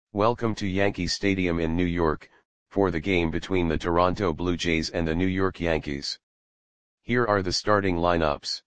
Welcome to Yankee Stadium in New York, for the game between the Toronto Blue Jays and the New York Yankees. Here are the starting lineups.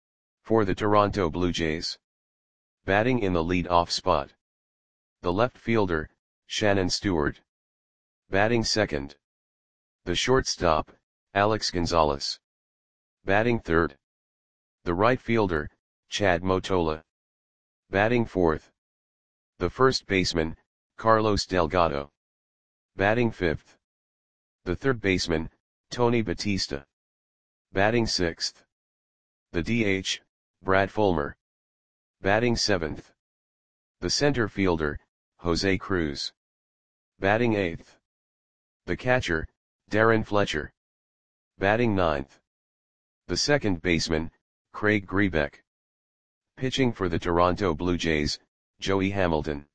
For the Toronto Blue Jays. Batting in the lead-off spot. The left fielder, Shannon Stewart. Batting second. The shortstop, Alex Gonzalez. Batting third. The right fielder, Chad Mottola. Batting fourth. The first baseman, Carlos Delgado. Batting fifth. The third baseman, Tony Batista. Batting sixth. The DH, Brad Fulmer. Batting seventh. The center fielder, Jose Cruz. Batting eighth. The catcher, Darren Fletcher. Batting ninth. The second baseman, Craig Grebeck. Pitching for the Toronto Blue Jays, Joey Hamilton.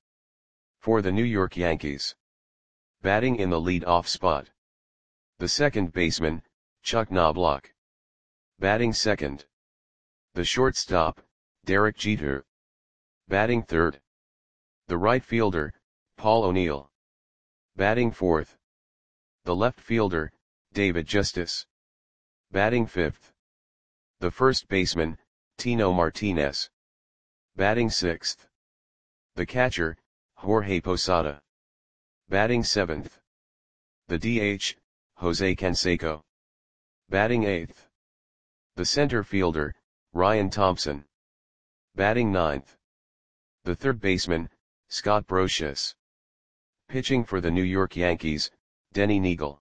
For the New York Yankees. Batting in the lead-off spot. The second baseman, Chuck Knobloch. Batting second. The shortstop, Derek Jeter. Batting third. The right fielder, Paul O'Neill. Batting fourth. The left fielder, David Justice. Batting fifth. The first baseman, Tino Martinez. Batting sixth. The catcher, Jorge Posada. Batting seventh. The DH, Jose Canseco. Batting eighth. The center fielder, Ryan Thompson. Batting ninth. The third baseman, Scott Brosius. Pitching for the New York Yankees, Denny Neagle.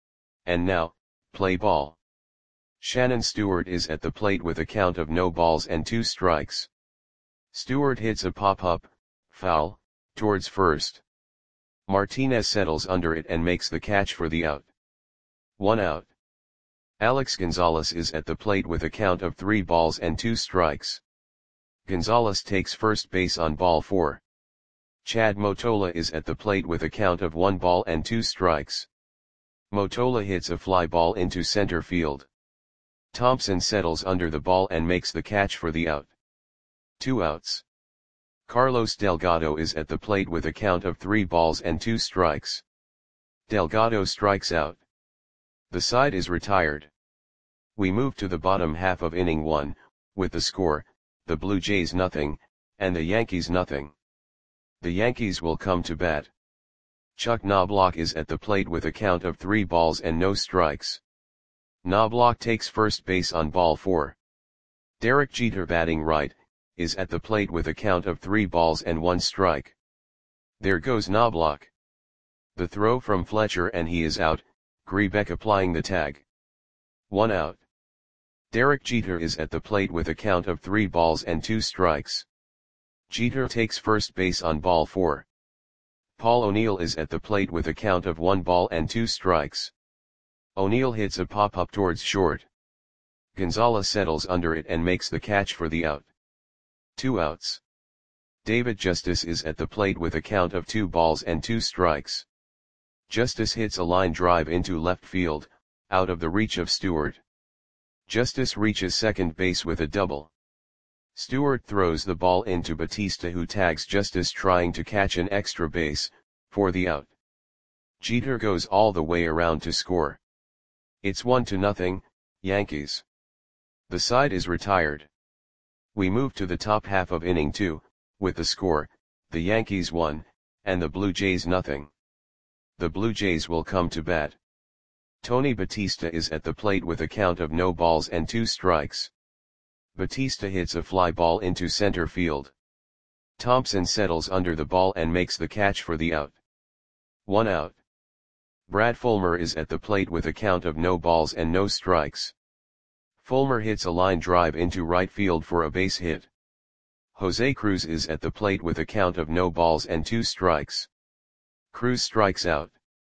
And now, play ball. Shannon Stewart is at the plate with a count of no balls and 2 strikes. Stewart hits a pop-up, foul, towards first. Martinez settles under it and makes the catch for the out. 1 out. Alex Gonzalez is at the plate with a count of 3 balls and 2 strikes. Gonzalez takes first base on ball 4. Chad Mottola is at the plate with a count of 1 ball and 2 strikes. Mottola hits a fly ball into center field. Thompson settles under the ball and makes the catch for the out. 2 outs. Carlos Delgado is at the plate with a count of 3 balls and 2 strikes. Delgado strikes out. The side is retired. We move to the bottom half of inning 1, with the score, the Blue Jays nothing, and the Yankees nothing. The Yankees will come to bat. Chuck Knobloch is at the plate with a count of 3 balls and no strikes. Knobloch takes first base on ball 4. Derek Jeter, batting right, is at the plate with a count of 3 balls and 1 strike. There goes Knobloch. The throw from Fletcher and he is out, Grebeck applying the tag. 1 out. Derek Jeter is at the plate with a count of 3 balls and 2 strikes. Jeter takes first base on ball 4. Paul O'Neill is at the plate with a count of 1 ball and 2 strikes. O'Neill hits a pop-up towards short. Gonzalez settles under it and makes the catch for the out. 2 outs. David Justice is at the plate with a count of 2 balls and 2 strikes. Justice hits a line drive into left field, out of the reach of Stewart. Justice reaches second base with a double. Stewart throws the ball into Batista, who tags Justice trying to catch an extra base, for the out. Jeter goes all the way around to score. It's 1-0, Yankees. The side is retired. We move to the top half of inning 2, with the score, the Yankees 1, and the Blue Jays nothing. The Blue Jays will come to bat. Tony Batista is at the plate with a count of no balls and 2 strikes. Batista hits a fly ball into center field. Thompson settles under the ball and makes the catch for the out. 1 out. Brad Fulmer is at the plate with a count of no balls and no strikes. Fulmer hits a line drive into right field for a base hit. Jose Cruz is at the plate with a count of no balls and 2 strikes. Cruz strikes out.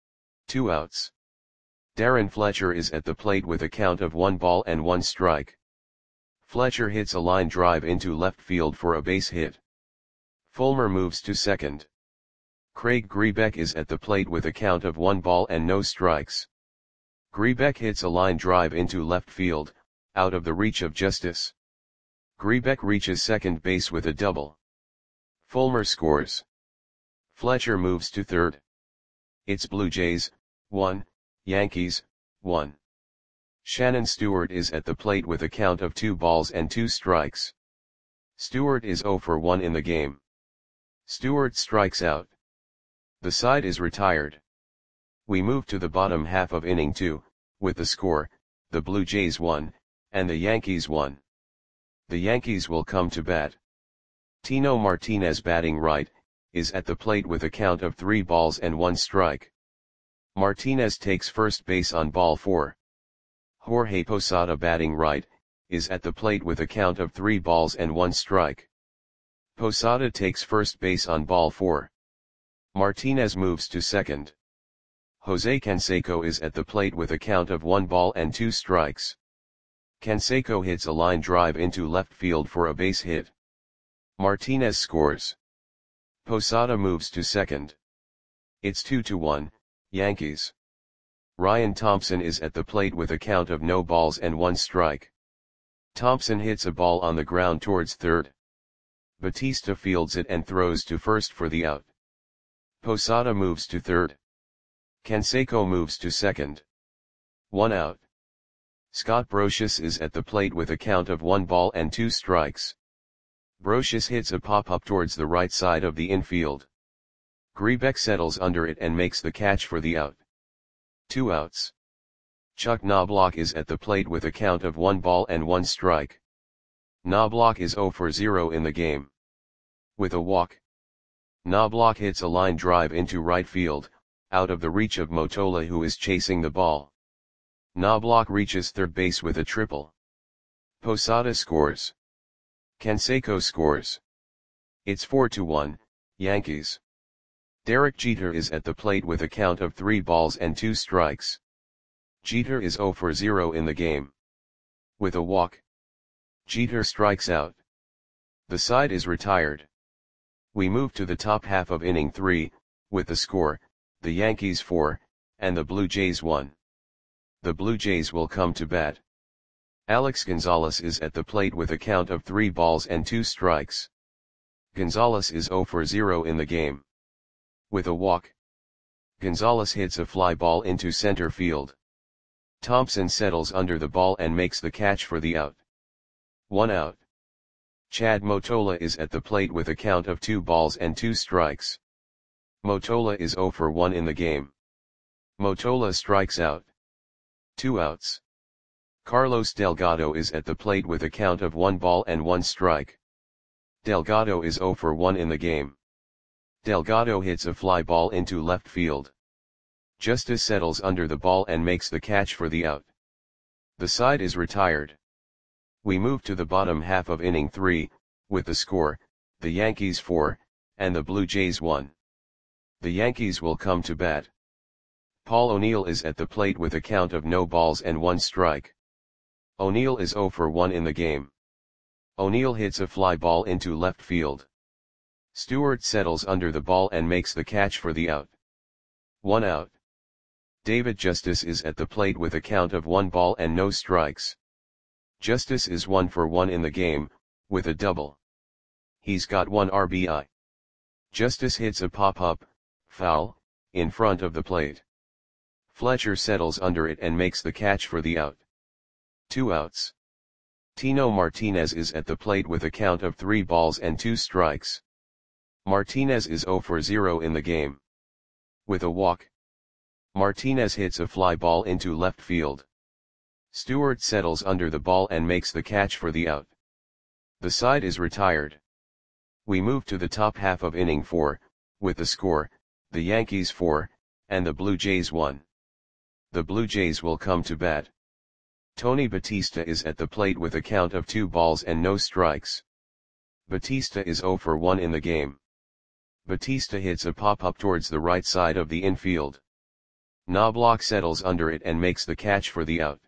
2 outs. Darren Fletcher is at the plate with a count of 1 ball and 1 strike. Fletcher hits a line drive into left field for a base hit. Fulmer moves to second. Craig Grebeck is at the plate with a count of 1 ball and no strikes. Grebeck hits a line drive into left field, out of the reach of Justice. Grebeck reaches second base with a double. Fulmer scores. Fletcher moves to third. It's Blue Jays, 1, Yankees, 1. Shannon Stewart is at the plate with a count of 2 balls and 2 strikes. Stewart is 0 for 1 in the game. Stewart strikes out. The side is retired. We move to the bottom half of inning 2, with the score, the Blue Jays 1, and the Yankees 1. The Yankees will come to bat. Tino Martinez, batting right, is at the plate with a count of 3 balls and 1 strike. Martinez takes first base on ball 4. Jorge Posada, batting right, is at the plate with a count of 3 balls and 1 strike. Posada takes first base on ball 4. Martinez moves to second. Jose Canseco is at the plate with a count of 1 ball and 2 strikes. Canseco hits a line drive into left field for a base hit. Martinez scores. Posada moves to second. It's 2-1, Yankees. Ryan Thompson is at the plate with a count of no balls and 1 strike. Thompson hits a ball on the ground towards third. Batista fields it and throws to first for the out. Posada moves to third. Canseco moves to second. 1 out. Scott Brosius is at the plate with a count of 1 ball and 2 strikes. Brosius hits a pop-up towards the right side of the infield. Grebeck settles under it and makes the catch for the out. 2 outs. Chuck Knobloch is at the plate with a count of 1 ball and 1 strike. Knobloch is 0 for 0 in the game. With a walk. Knobloch hits a line drive into right field, out of the reach of Motola, who is chasing the ball. Knobloch reaches third base with a triple. Posada scores. Canseco scores. It's 4-1, Yankees. Derek Jeter is at the plate with a count of 3 balls and 2 strikes. Jeter is 0 for 0 in the game. With a walk. Jeter strikes out. The side is retired. We move to the top half of inning 3, with the score, the Yankees 4, and the Blue Jays 1. The Blue Jays will come to bat. Alex Gonzalez is at the plate with a count of 3 balls and 2 strikes. Gonzalez is 0 for 0 in the game. With a walk. Gonzalez hits a fly ball into center field. Thompson settles under the ball and makes the catch for the out. 1 out. Chad Motola is at the plate with a count of 2 balls and 2 strikes. Motola is 0 for 1 in the game. Motola strikes out. 2 outs. Carlos Delgado is at the plate with a count of 1 ball and 1 strike. Delgado is 0 for 1 in the game. Delgado hits a fly ball into left field. Justice settles under the ball and makes the catch for the out. The side is retired. We move to the bottom half of inning 3, with the score, the Yankees 4, and the Blue Jays 1. The Yankees will come to bat. Paul O'Neill is at the plate with a count of no balls and 1 strike. O'Neill is 0 for 1 in the game. O'Neill hits a fly ball into left field. Stewart settles under the ball and makes the catch for the out. 1 out. David Justice is at the plate with a count of 1 ball and no strikes. Justice is 1 for 1 in the game, with a double. He's got 1 RBI. Justice hits a pop-up, foul, in front of the plate. Fletcher settles under it and makes the catch for the out. 2 outs. Tino Martinez is at the plate with a count of 3 balls and 2 strikes. Martinez is 0 for 0 in the game. With a walk. Martinez hits a fly ball into left field. Stewart settles under the ball and makes the catch for the out. The side is retired. We move to the top half of inning 4, with the score, the Yankees 4, and the Blue Jays 1. The Blue Jays will come to bat. Tony Batista is at the plate with a count of 2 balls and no strikes. Batista is 0 for 1 in the game. Batista hits a pop-up towards the right side of the infield. Knobloch settles under it and makes the catch for the out.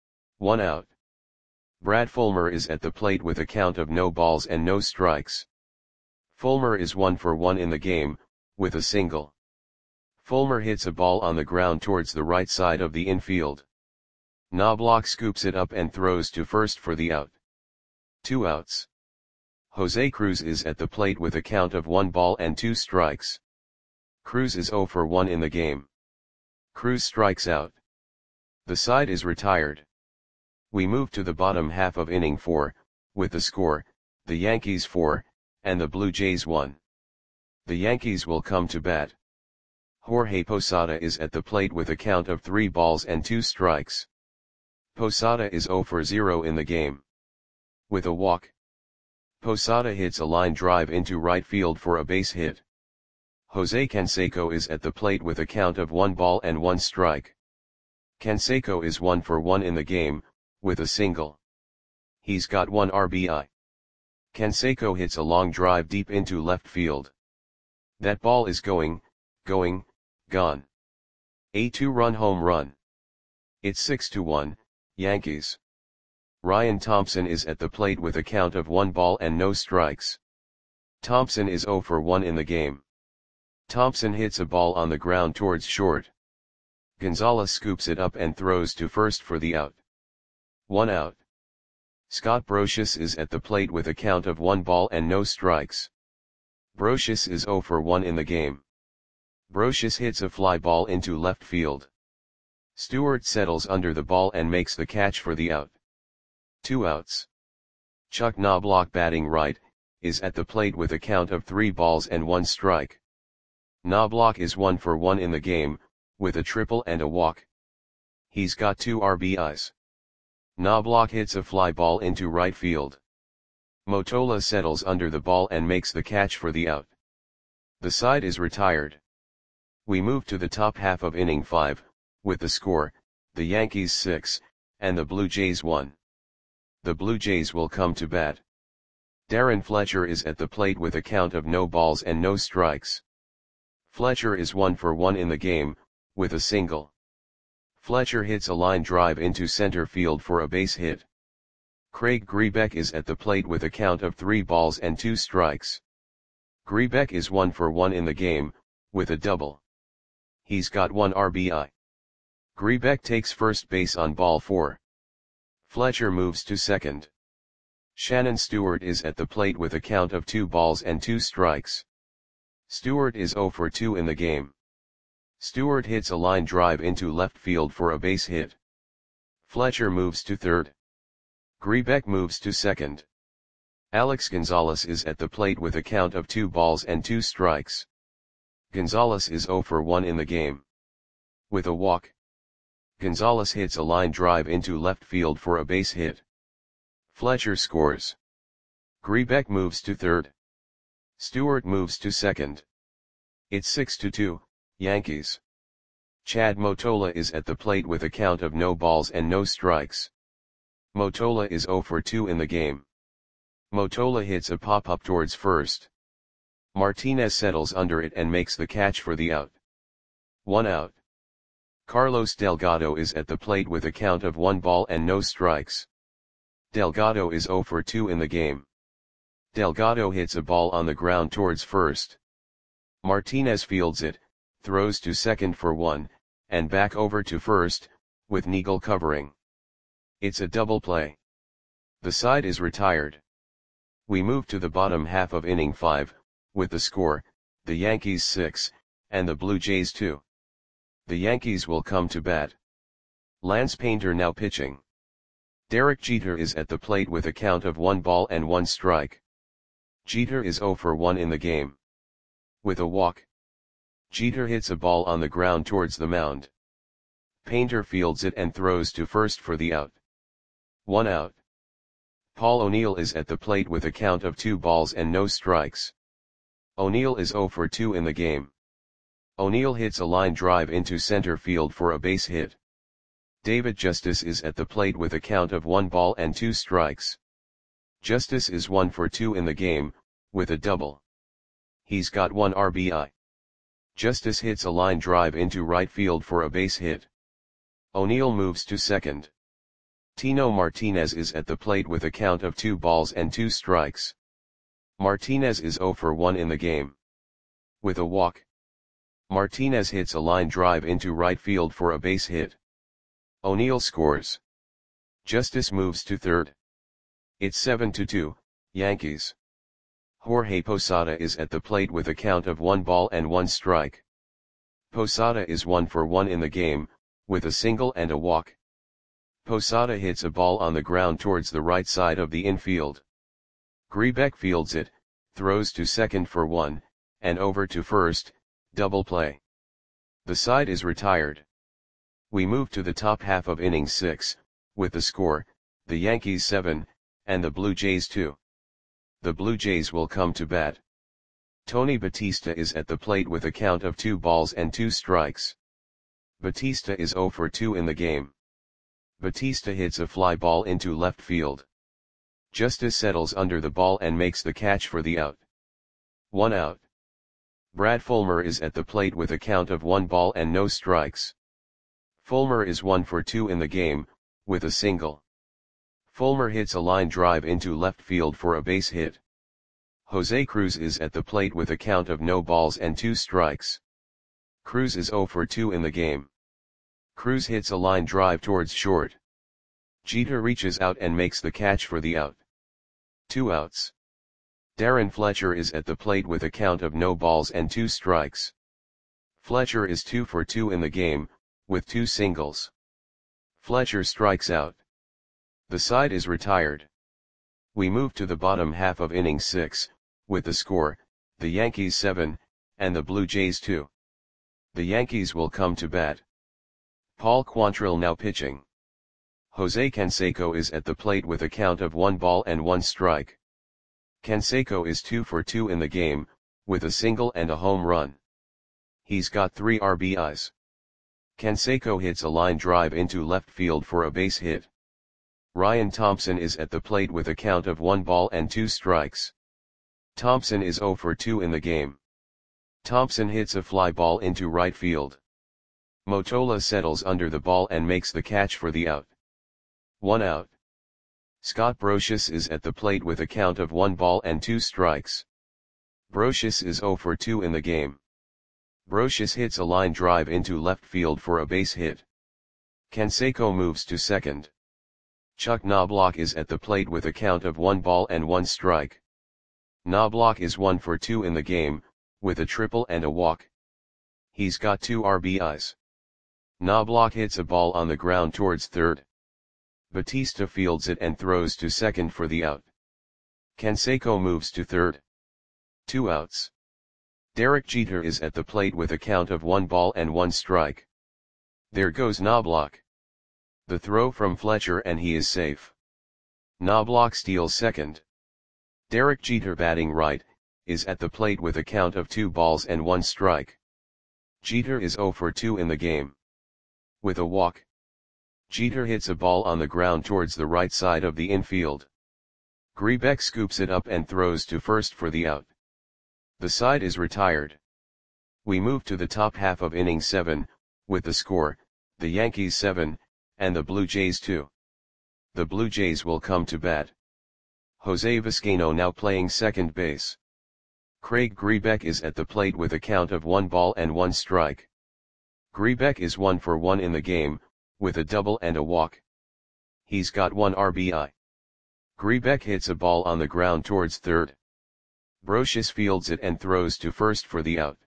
1 out. Brad Fulmer is at the plate with a count of no balls and no strikes. Fulmer is 1 for 1 in the game, with a single. Fulmer hits a ball on the ground towards the right side of the infield. Knobloch scoops it up and throws to first for the out. 2 outs. Jose Cruz is at the plate with a count of 1 ball and 2 strikes. Cruz is 0 for 1 in the game. Cruz strikes out. The side is retired. We move to the bottom half of inning 4, with the score, the Yankees 4, and the Blue Jays 1. The Yankees will come to bat. Jorge Posada is at the plate with a count of 3 balls and 2 strikes. Posada is 0 for 0 in the game. With a walk, Posada hits a line drive into right field for a base hit. Jose Canseco is at the plate with a count of 1 ball and 1 strike. Canseco is 1 for 1 in the game, with a single. He's got 1 RBI. Canseco hits a long drive deep into left field. That ball is gone. A 2-run home run. It's 6-1, Yankees. Ryan Thompson is at the plate with a count of 1 ball and no strikes. Thompson is 0 for 1 in the game. Thompson hits a ball on the ground towards short. Gonzalez scoops it up and throws to first for the out. 1 out. Scott Brosius is at the plate with a count of 1 ball and no strikes. Brosius is 0 for 1 in the game. Brosius hits a fly ball into left field. Stewart settles under the ball and makes the catch for the out. 2 outs. Chuck Knobloch, batting right, is at the plate with a count of 3 balls and 1 strike. Knobloch is 1 for 1 in the game, with a triple and a walk. He's got 2 RBIs. Knobloch hits a fly ball into right field. Motola settles under the ball and makes the catch for the out. The side is retired. We move to the top half of inning 5, with the score, the Yankees 6, and the Blue Jays 1. The Blue Jays will come to bat. Darren Fletcher is at the plate with a count of no balls and no strikes. Fletcher is 1 for 1 in the game, with a single. Fletcher hits a line drive into center field for a base hit. Craig Grebeck is at the plate with a count of 3 balls and 2 strikes. Grebeck is 1 for 1 in the game, with a double. He's got 1 RBI. Grebeck takes first base on ball 4. Fletcher moves to second. Shannon Stewart is at the plate with a count of 2 balls and 2 strikes. Stewart is 0 for 2 in the game. Stewart hits a line drive into left field for a base hit. Fletcher moves to third. Grebeck moves to second. Alex Gonzalez is at the plate with a count of 2 balls and 2 strikes. Gonzalez is 0 for 1 in the game. With a walk, Gonzalez hits a line drive into left field for a base hit. Fletcher scores. Grebeck moves to third. Stewart moves to second. It's 6-2, Yankees. Chad Motola is at the plate with a count of no balls and no strikes. Motola is 0 for 2 in the game. Motola hits a pop-up towards first. Martinez settles under it and makes the catch for the out. 1 out. Carlos Delgado is at the plate with a count of 1 ball and no strikes. Delgado is 0 for 2 in the game. Delgado hits a ball on the ground towards first. Martinez fields it, throws to second for 1, and back over to first, with Neagle covering. It's a double play. The side is retired. We move to the bottom half of inning 5, with the score, the Yankees 6, and the Blue Jays 2. The Yankees will come to bat. Lance Painter now pitching. Derek Jeter is at the plate with a count of 1 ball and 1 strike. Jeter is 0 for 1 in the game. With a walk, Jeter hits a ball on the ground towards the mound. Painter fields it and throws to first for the out. 1 out. Paul O'Neill is at the plate with a count of 2 balls and no strikes. O'Neill is 0 for 2 in the game. O'Neill hits a line drive into center field for a base hit. David Justice is at the plate with a count of 1 ball and 2 strikes. Justice is 1 for 2 in the game, with a double. He's got 1 RBI. Justice hits a line drive into right field for a base hit. O'Neill moves to second. Tino Martinez is at the plate with a count of 2 balls and 2 strikes. Martinez is 0 for 1 in the game. With a walk, Martinez hits a line drive into right field for a base hit. O'Neill scores. Justice moves to third. It's 7-2, Yankees. Jorge Posada is at the plate with a count of 1 ball and 1 strike. Posada is 1 for 1 in the game, with a single and a walk. Posada hits a ball on the ground towards the right side of the infield. Grebeck fields it, throws to second for 1, and over to first, double play. The side is retired. We move to the top half of inning 6, with the score, the Yankees 7, and the Blue Jays 2. The Blue Jays will come to bat. Tony Batista is at the plate with a count of 2 balls and 2 strikes. Batista is 0 for 2 in the game. Batista hits a fly ball into left field. Justice settles under the ball and makes the catch for the out. 1 out. Brad Fulmer is at the plate with a count of 1 ball and no strikes. Fulmer is 1 for 2 in the game, with a single. Fulmer hits a line drive into left field for a base hit. Jose Cruz is at the plate with a count of no balls and 2 strikes. Cruz is 0 for 2 in the game. Cruz hits a line drive towards short. Jeter reaches out and makes the catch for the out. 2 outs. Darren Fletcher is at the plate with a count of no balls and 2 strikes. Fletcher is 2 for 2 in the game, with 2 singles. Fletcher strikes out. The side is retired. We move to the bottom half of inning 6, with the score, the Yankees 7, and the Blue Jays 2. The Yankees will come to bat. Paul Quantrill now pitching. Jose Canseco is at the plate with a count of 1 ball and 1 strike. Canseco is 2 for 2 in the game, with a single and a home run. He's got 3 RBIs. Canseco hits a line drive into left field for a base hit. Ryan Thompson is at the plate with a count of 1 ball and 2 strikes. Thompson is 0 for 2 in the game. Thompson hits a fly ball into right field. Motola settles under the ball and makes the catch for the out. 1 out. Scott Brosius is at the plate with a count of 1 ball and 2 strikes. Brosius is 0 for 2 in the game. Brosius hits a line drive into left field for a base hit. Canseco moves to second. Chuck Knobloch is at the plate with a count of 1 ball and 1 strike. Knobloch is 1 for 2 in the game, with a triple and a walk. He's got 2 RBIs. Knobloch hits a ball on the ground towards third. Batista fields it and throws to second for the out. Canseco moves to third. 2 outs. Derek Jeter is at the plate with a count of 1 ball and 1 strike. There goes Knobloch. The throw from Fletcher and he is safe. Knobloch steals second. Derek Jeter batting right, is at the plate with a count of 2 balls and 1 strike. Jeter is 0 for 2 in the game. With a walk. Jeter hits a ball on the ground towards the right side of the infield. Grebeck scoops it up and throws to first for the out. The side is retired. We move to the top half of inning 7, with the score, the Yankees 7, and the Blue Jays 2. The Blue Jays will come to bat. Jose Vizcaino now playing second base. Craig Grebeck is at the plate with a count of 1 ball and 1 strike. Grebeck is 1 for 1 in the game, with a double and a walk. He's got 1 RBI. Grebeck hits a ball on the ground towards third. Brosius fields it and throws to first for the out.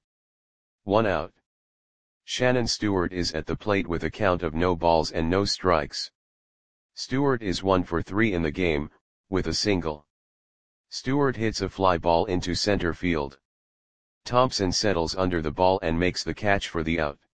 1 out. Shannon Stewart is at the plate with a count of no balls and no strikes. Stewart is 1 for 3 in the game, with a single. Stewart hits a fly ball into center field. Thompson settles under the ball and makes the catch for the out.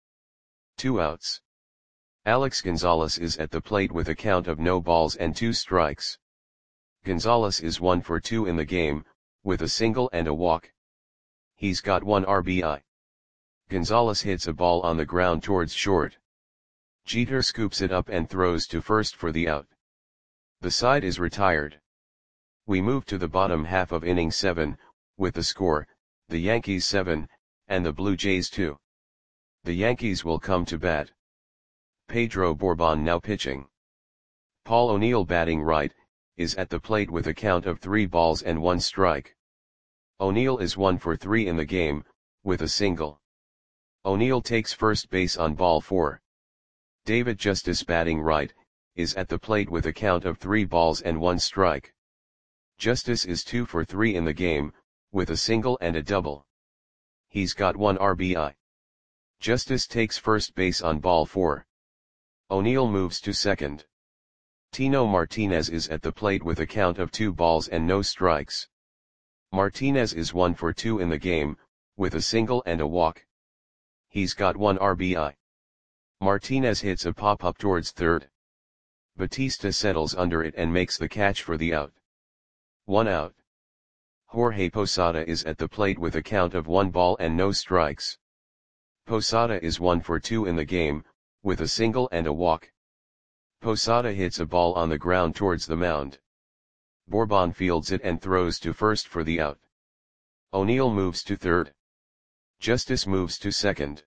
2 outs. Alex Gonzalez is at the plate with a count of no balls and 2 strikes. Gonzalez is 1 for 2 in the game, with a single and a walk. He's got 1 RBI. Gonzalez hits a ball on the ground towards short. Jeter scoops it up and throws to first for the out. The side is retired. We move to the bottom half of inning 7, with the score, the Yankees 7, and the Blue Jays 2. The Yankees will come to bat. Pedro Borbon now pitching. Paul O'Neill batting right, is at the plate with a count of 3 balls and 1 strike. O'Neill is 1 for 3 in the game, with a single. O'Neill takes first base on ball 4. David Justice batting right, is at the plate with a count of 3 balls and 1 strike. Justice is 2 for 3 in the game, with a single and a double. He's got 1 RBI. Justice takes first base on ball 4. O'Neill moves to second. Tino Martinez is at the plate with a count of 2 balls and no strikes. Martinez is 1 for 2 in the game, with a single and a walk. He's got 1 RBI. Martinez hits a pop-up towards third. Batista settles under it and makes the catch for the out. 1 out. Jorge Posada is at the plate with a count of 1 ball and no strikes. Posada is 1 for 2 in the game, with a single and a walk. Posada hits a ball on the ground towards the mound. Bourbon fields it and throws to first for the out. O'Neill moves to third. Justice moves to second.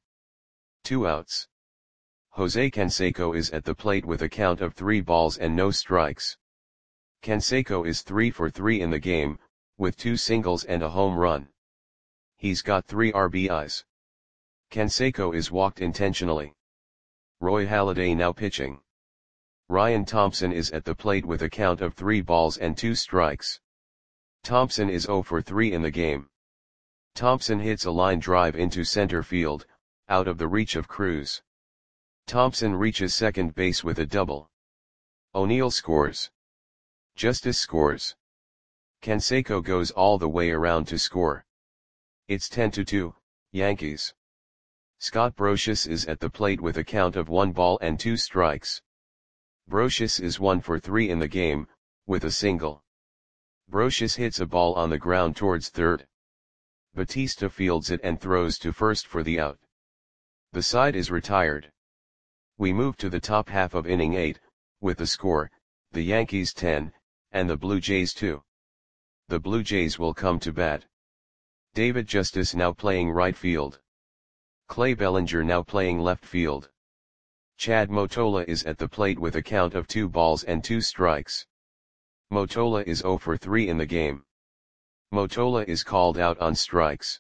2 outs. Jose Canseco is at the plate with a count of 3 balls and no strikes. Canseco is 3 for 3 in the game, with 2 singles and a home run. He's got 3 RBIs. Canseco is walked intentionally. Roy Halladay now pitching. Ryan Thompson is at the plate with a count of 3 balls and 2 strikes. Thompson is 0 for 3 in the game. Thompson hits a line drive into center field, out of the reach of Cruz. Thompson reaches second base with a double. O'Neill scores. Justice scores. Canseco goes all the way around to score. It's 10-2, Yankees. Scott Brosius is at the plate with a count of 1 ball and 2 strikes. Brosius is 1 for 3 in the game, with a single. Brosius hits a ball on the ground towards third. Batista fields it and throws to first for the out. The side is retired. We move to the top half of inning 8, with the score, the Yankees 10, and the Blue Jays 2. The Blue Jays will come to bat. David Justice now playing right field. Clay Bellinger now playing left field. Chad Motola is at the plate with a count of 2 balls and 2 strikes. Motola is 0 for 3 in the game. Motola is called out on strikes.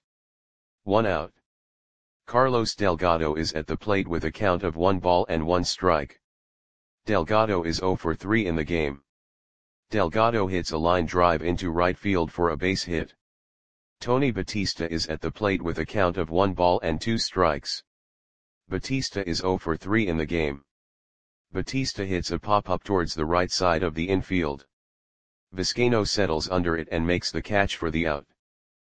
1 out. Carlos Delgado is at the plate with a count of 1 ball and 1 strike. Delgado is 0 for 3 in the game. Delgado hits a line drive into right field for a base hit. Tony Batista is at the plate with a count of 1 ball and 2 strikes. Batista is 0 for 3 in the game. Batista hits a pop-up towards the right side of the infield. Vizcaino settles under it and makes the catch for the out.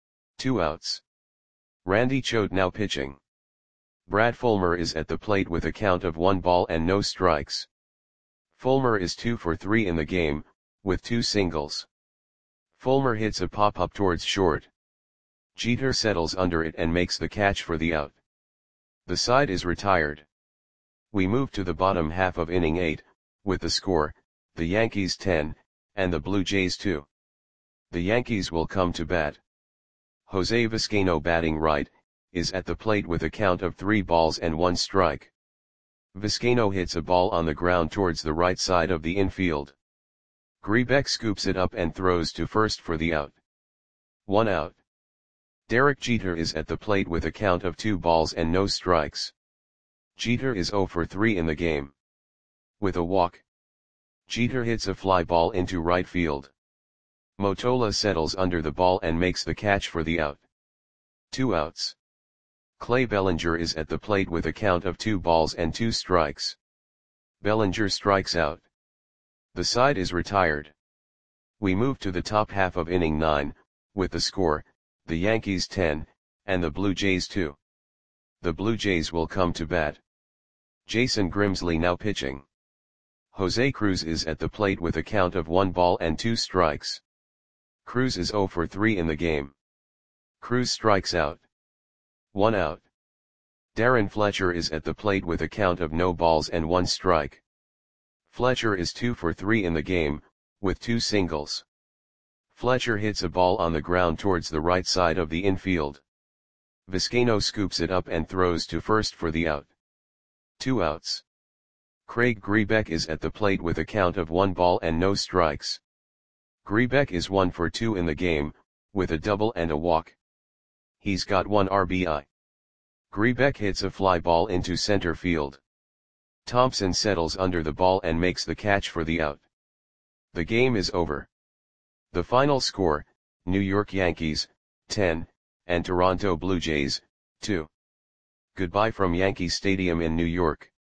2 outs. Randy Choate now pitching. Brad Fulmer is at the plate with a count of 1 ball and no strikes. Fulmer is 2 for 3 in the game, with 2 singles. Fulmer hits a pop-up towards short. Jeter settles under it and makes the catch for the out. The side is retired. We move to the bottom half of inning 8, with the score, the Yankees 10, and the Blue Jays 2. The Yankees will come to bat. Jose Vizcaino batting right, is at the plate with a count of 3 balls and 1 strike. Vizcaino hits a ball on the ground towards the right side of the infield. Grebeck scoops it up and throws to first for the out. 1 out. Derek Jeter is at the plate with a count of 2 balls and no strikes. Jeter is 0 for 3 in the game. With a walk. Jeter hits a fly ball into right field. Motola settles under the ball and makes the catch for the out. 2 outs. Clay Bellinger is at the plate with a count of 2 balls and 2 strikes. Bellinger strikes out. The side is retired. We move to the top half of inning 9, with the score, the Yankees 10, and the Blue Jays 2. The Blue Jays will come to bat. Jason Grimsley now pitching. Jose Cruz is at the plate with a count of 1 ball and 2 strikes. Cruz is 0 for 3 in the game. Cruz strikes out. 1 out. Darren Fletcher is at the plate with a count of no balls and 1 strike. Fletcher is 2 for 3 in the game, with 2 singles. Fletcher hits a ball on the ground towards the right side of the infield. Vizcaino scoops it up and throws to first for the out. 2 outs. Craig Grebeck is at the plate with a count of 1 ball and no strikes. Grebeck is 1 for 2 in the game, with a double and a walk. He's got 1 RBI. Grebeck hits a fly ball into center field. Thompson settles under the ball and makes the catch for the out. The game is over. The final score, New York Yankees, 10, and Toronto Blue Jays, 2. Goodbye from Yankee Stadium in New York.